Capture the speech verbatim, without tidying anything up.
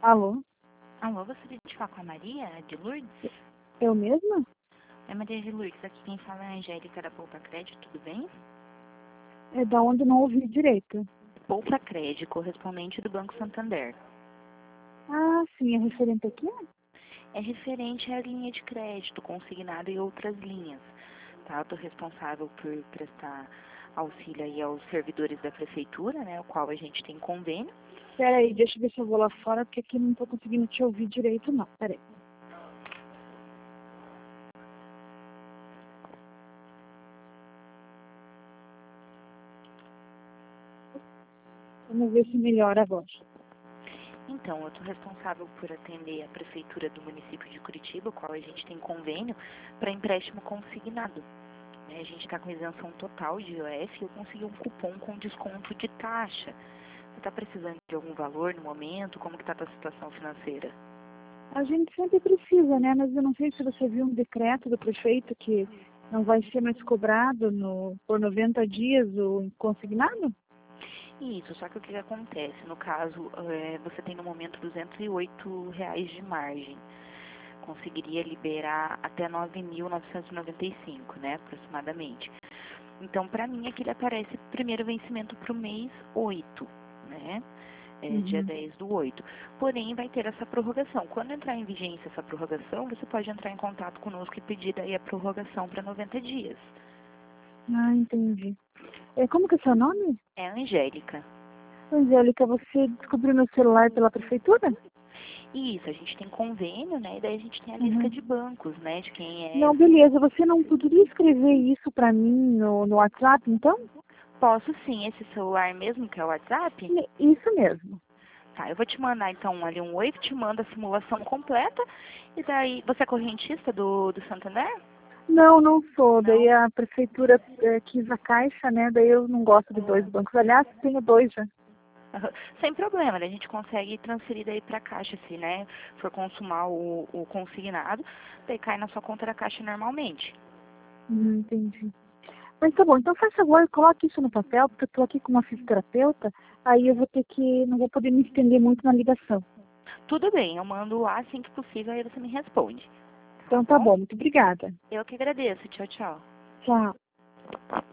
Alô? Alô, gostaria de falar com a Maria de Lourdes? Eu mesma? É Maria de Lourdes, aqui quem fala é a Angélica da Poupa Crédito, tudo bem? É da onde não ouvi direito. Poupa Crédito, correspondente do Banco Santander. Ah, sim, é referente aqui? É referente à linha de crédito, consignado e outras linhas. Tá? Eu estou responsável por prestar auxílio aí aos servidores da prefeitura, né, o qual a gente tem convênio. Pera aí, deixa eu ver se eu vou lá fora, porque aqui não tô conseguindo te ouvir direito, não. Pera aí. Vamos ver se melhora agora. Então, eu estou responsável por atender a prefeitura do município de Curitiba, o qual a gente tem convênio, para empréstimo consignado. Né? A gente está com isenção total de I O F e eu consegui um cupom com desconto de taxa. Você está precisando de algum valor no momento? Como que está a tua situação financeira? A gente sempre precisa, né? Mas eu não sei se você viu um decreto do prefeito que não vai ser mais cobrado no, por noventa dias o consignado? Isso, só que o que acontece? No caso, é, você tem no momento duzentos e oito reais de margem. Conseguiria liberar até nove mil novecentos e noventa e cinco, né, aproximadamente. Então, para mim, aqui ele aparece primeiro vencimento para o mês oito, né, é, Uhum. dia dez do oito. Porém, vai ter essa prorrogação. Quando entrar em vigência essa prorrogação, você pode entrar em contato conosco e pedir aí a prorrogação para noventa dias. Ah, entendi. É, como que é seu nome? É a Angélica. Angélica, você descobriu meu celular pela prefeitura? Isso, a gente tem convênio, né? E daí a gente tem a lista Uhum. de bancos, né? De quem é. Não, beleza. Você não poderia escrever isso pra mim no, no WhatsApp, então? Posso sim, esse celular mesmo, que é o WhatsApp? Isso mesmo. Tá, eu vou te mandar então ali um oi, te mando a simulação completa. E daí, você é correntista do, do Santander? Não, não sou. Não? Daí a prefeitura é, quis a caixa, né? Daí eu não gosto de dois bancos. Aliás, tenho dois já. Sem problema, né? A gente consegue transferir daí pra caixa, se, né? For consumar o, o consignado, daí cai na sua conta da caixa normalmente. Hum, entendi. Mas tá bom, então faz favor, coloque isso no papel, porque eu tô aqui com uma fisioterapeuta, aí eu vou ter que, não vou poder me estender muito na ligação. Tudo bem, eu mando lá assim que possível, aí você me responde. Então tá bom, muito obrigada. Eu que agradeço. Tchau, tchau. Tchau.